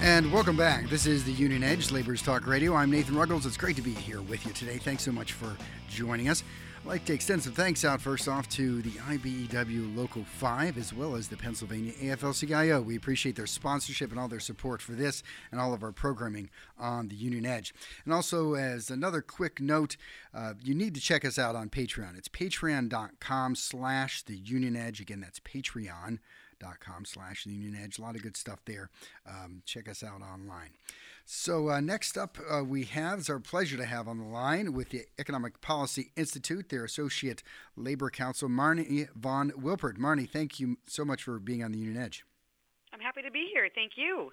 And welcome back. This is the Union Edge, Labor's Talk Radio. I'm Nathan Ruggles. It's great to be here with you today. Thanks so much for joining us. I'd like to extend some thanks out first off to the IBEW Local 5 as well as the Pennsylvania AFL-CIO. We appreciate their sponsorship and all their support for this and all of our programming on the Union Edge. And also, as another quick note, you need to check us out on Patreon. It's patreon.com/the Union Edge. Again, that's patreon.com/the Union Edge. A lot of good stuff there. Check us out online. So next up we have, it's our pleasure to have on the line with the Economic Policy Institute, their Associate Labor Counsel, Marnie Von Wilpert. Marnie, thank you so much for being on the Union Edge. I'm happy to be here. Thank you.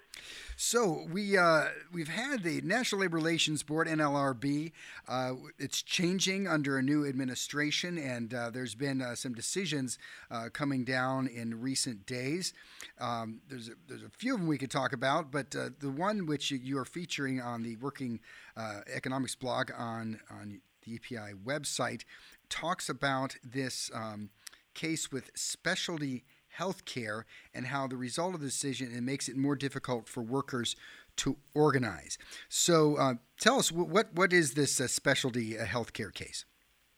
So we've had the National Labor Relations Board, NLRB. It's changing under a new administration, and there's been some decisions coming down in recent days. There's a few of them we could talk about, but the one which you are featuring on the Working Economics blog on the EPI website talks about this case with specialty healthcare and how the result of the decision, it makes it more difficult for workers to organize. So tell us, what is this specialty healthcare case?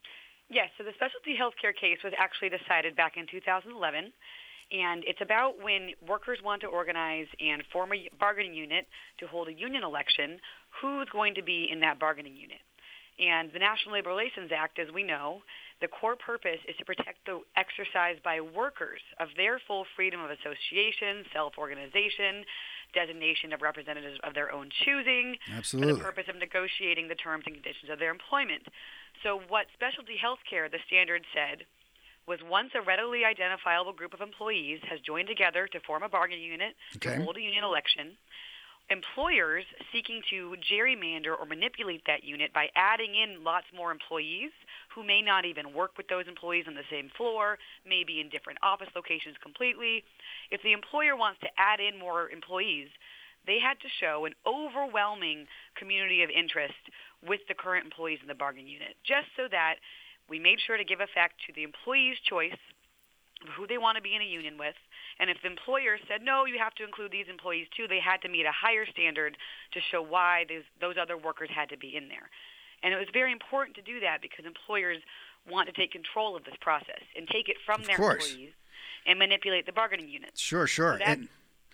Yes, so the specialty healthcare case was actually decided back in 2011, and it's about when workers want to organize and form a bargaining unit to hold a union election, who's going to be in that bargaining unit. And the National Labor Relations Act, as we know, the core purpose is to protect the exercise by workers of their full freedom of association, self-organization, designation of representatives of their own choosing, Absolutely. for the purpose of negotiating the terms and conditions of their employment. So what specialty healthcare, the standard said, was once a readily identifiable group of employees has joined together to form a bargaining unit to hold a union election, employers seeking to gerrymander or manipulate that unit by adding in lots more employees who may not even work with those employees on the same floor, may be in different office locations completely. If the employer wants to add in more employees, they had to show an overwhelming community of interest with the current employees in the bargaining unit, just so that we made sure to give effect to the employee's choice of who they want to be in a union with. And if the employer said, no, you have to include these employees too, they had to meet a higher standard to show why those other workers had to be in there. And it was very important to do that because employers want to take control of this process and take it from their employees and manipulate the bargaining units. Sure. So go ahead.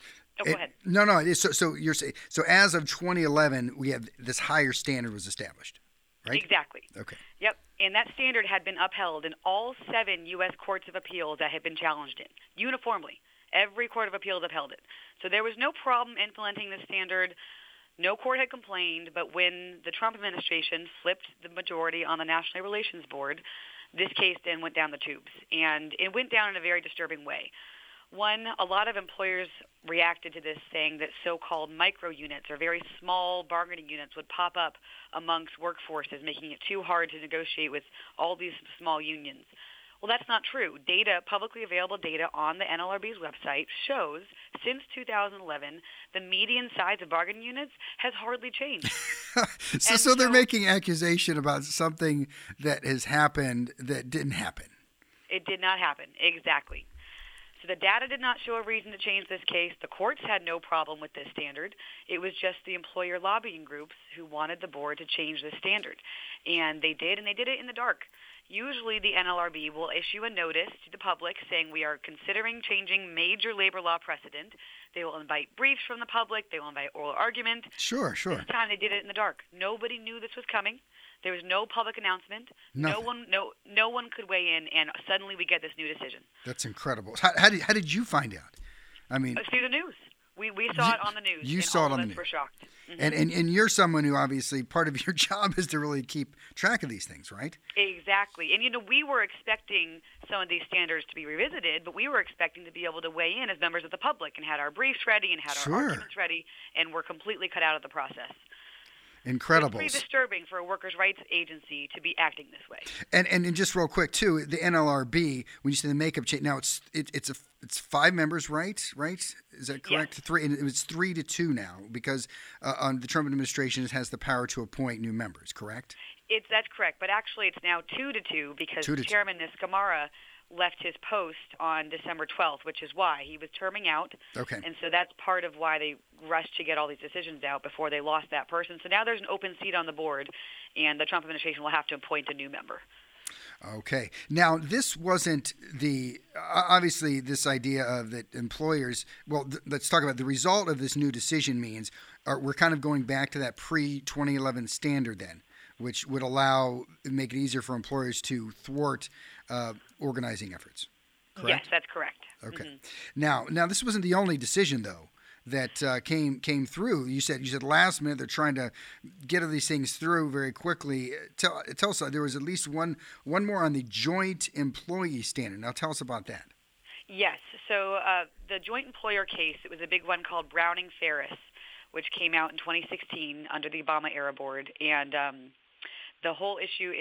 No. So you're saying, so as of 2011, we have this higher standard was established, right? Exactly. Okay. Yep. And that standard had been upheld in all 7 U.S. courts of appeals that had been challenged in, uniformly. Every court of appeals upheld it. So there was no problem implementing the standard. No court had complained, but when the Trump administration flipped the majority on the National Labor Relations Board, this case then went down the tubes. And it went down in a very disturbing way. One, a lot of employers reacted to this saying that so-called micro units or very small bargaining units would pop up amongst workforces, making it too hard to negotiate with all these small unions. Well, that's not true. Publicly available data on the NLRB's website shows since 2011, the median size of bargaining units has hardly changed. So they're making accusation about something that has happened that didn't happen. It did not happen, exactly. So the data did not show a reason to change this case. The courts had no problem with this standard. It was just the employer lobbying groups who wanted the board to change this standard. And they did it in the dark. Usually the NLRB will issue a notice to the public saying we are considering changing major labor law precedent. They will invite briefs from the public. They will invite oral argument. Sure. This time they did it in the dark. Nobody knew this was coming. There was no public announcement. Nothing. No one could weigh in, and suddenly we get this new decision. That's incredible. How did you find out? I mean, through the news. We saw it on the news. You saw it on the news. We're shocked. Mm-hmm. And you're someone who obviously part of your job is to really keep track of these things, right? Exactly. And, we were expecting some of these standards to be revisited, but we were expecting to be able to weigh in as members of the public and had our briefs ready and had our arguments ready, and we're completely cut out of the process. Incredible. It's pretty disturbing for a workers' rights agency to be acting this way. And just real quick too, the NLRB, when you say the makeup change, now it's 5 members, right? Is that correct? Yes. 3, and it was 3-2 now because the Trump administration has the power to appoint new members, correct? That's correct, but actually it's now 2-2 because 2-2. Chairman Niskamara left his post on December 12th, which is why he was terming out. Okay. And so that's part of why they rushed to get all these decisions out before they lost that person. So now there's an open seat on the board, and the Trump administration will have to appoint a new member. Okay. Now, this wasn't obviously this idea of that employers, well, let's talk about the result of this new decision means we're kind of going back to that pre-2011 standard then, which would make it easier for employers to thwart organizing efforts. Correct? Yes, that's correct. Okay. Mm-hmm. Now, this wasn't the only decision, though, that came through. You said last minute they're trying to get these things through very quickly. Tell us, there was at least one more on the joint employee standard. Now tell us about that. Yes. So the joint employer case, it was a big one called Browning-Ferris, which came out in 2016 under the Obama-era board, and the whole issue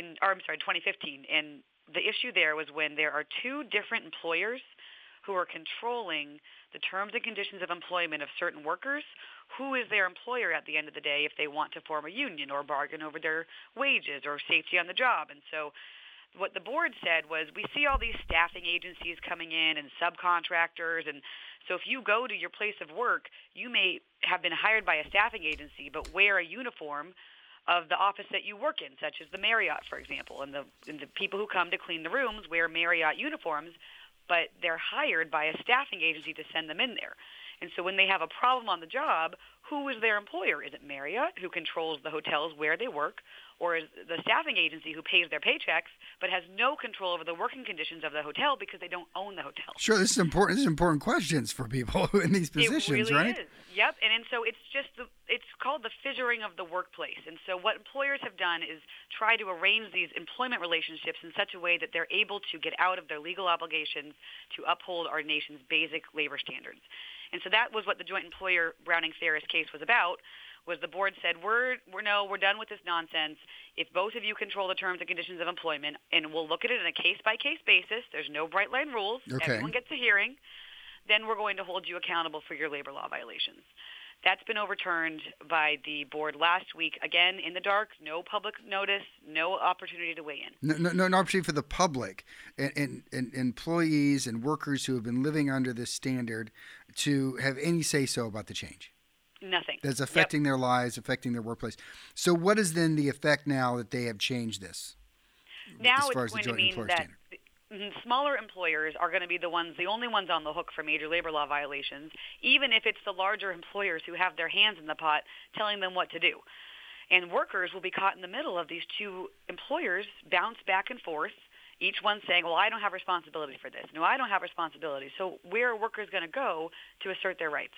2015. And the issue there was when there are two different employers who are controlling the terms and conditions of employment of certain workers, who is their employer at the end of the day if they want to form a union or bargain over their wages or safety on the job. And so what the board said was, we see all these staffing agencies coming in and subcontractors, and so if you go to your place of work, you may have been hired by a staffing agency but wear a uniform of the office that you work in, such as the Marriott, for example, and the people who come to clean the rooms wear Marriott uniforms, but they're hired by a staffing agency to send them in there. And so when they have a problem on the job, who is their employer? Is it Marriott, who controls the hotels where they work, or is the staffing agency who pays their paychecks but has no control over the working conditions of the hotel because they don't own the hotel? Sure, this is important. These are important questions for people in these positions, it really right? Is. Yep, and so it's it's called the fissuring of the workplace. And so what employers have done is try to arrange these employment relationships in such a way that they're able to get out of their legal obligations to uphold our nation's basic labor standards. And so that was what the joint employer Browning-Ferris case was about. Was the board said, we're done with this nonsense. If both of you control the terms and conditions of employment, and we'll look at it on a case-by-case basis, there's no bright line rules, okay. Everyone gets a hearing, then we're going to hold you accountable for your labor law violations. That's been overturned by the board last week. Again, in the dark, no public notice, no opportunity to weigh in. No opportunity for the public and employees and workers who have been living under this standard to have any say-so about the change. Nothing. That's affecting their lives, affecting their workplace. So what is then the effect now that they have changed this? Now as far it's as going to mean that smaller employers are going to be the only ones on the hook for major labor law violations, even if it's the larger employers who have their hands in the pot telling them what to do. And workers will be caught in the middle of these two employers, bounce back and forth, each one saying, well, I don't have responsibility for this. No, I don't have responsibility. So where are workers going to go to assert their rights?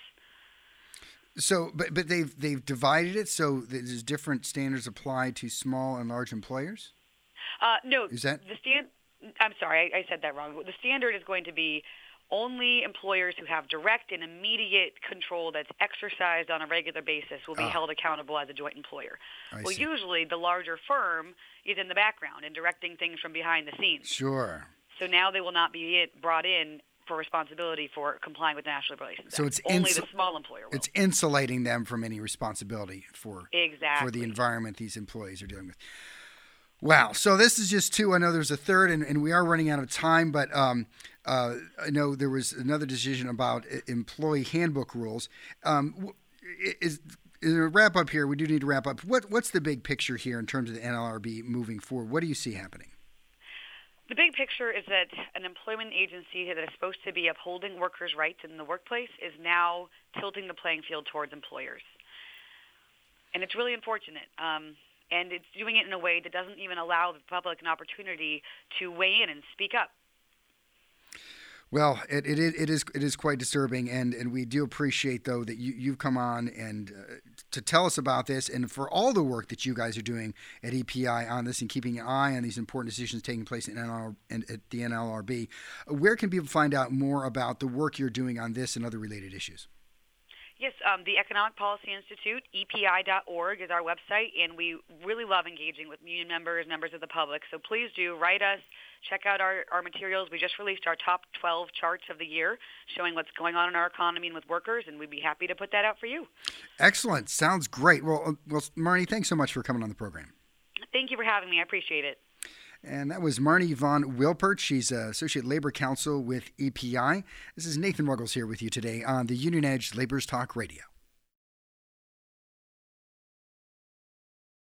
So, but they've divided it so there's different standards applied to small and large employers? No. Is that? I'm sorry, I said that wrong. The standard is going to be only employers who have direct and immediate control that's exercised on a regular basis will be held accountable as a joint employer. I see. Usually the larger firm is in the background and directing things from behind the scenes. Sure. So now they will not be brought in for responsibility for complying with the National Labor Relations Act. So it's only the small employer will. It's insulating them from any responsibility for the environment these employees are dealing with. Wow. So this is just two. I know there's a third, and we are running out of time, but I know there was another decision about employee handbook rules. Is a wrap up here? We do need to wrap up. What's the big picture here in terms of the NLRB moving forward? What do you see happening? The big picture is that an employment agency that is supposed to be upholding workers' rights in the workplace is now tilting the playing field towards employers. And it's really unfortunate. And it's doing it in a way that doesn't even allow the public an opportunity to weigh in and speak up. Well, it is quite disturbing, and we do appreciate, though, that you've come on and to tell us about this, and for all the work that you guys are doing at EPI on this and keeping an eye on these important decisions taking place at the NLRB. Where can people find out more about the work you're doing on this and other related issues? Yes, the Economic Policy Institute, EPI.org, is our website, and we really love engaging with union members, members of the public. So please do write us, check out our materials. We just released our top 12 charts of the year showing what's going on in our economy and with workers, and we'd be happy to put that out for you. Excellent. Sounds great. Well, Marnie, thanks so much for coming on the program. Thank you for having me. I appreciate it. And that was Marnie von Wilpert. She's Associate Labor Counsel with EPI. This is Nathan Ruggles here with you today on the Union Edge Labor's Talk Radio.